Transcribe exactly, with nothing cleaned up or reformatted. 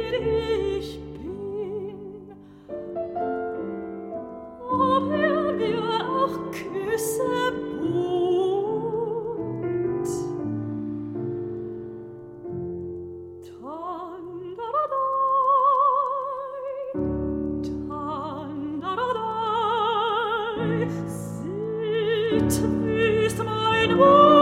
ich bin. Ob er mir auch Küsse bot. Tandaradai, tandaradai, sit, ist mein Wunsch.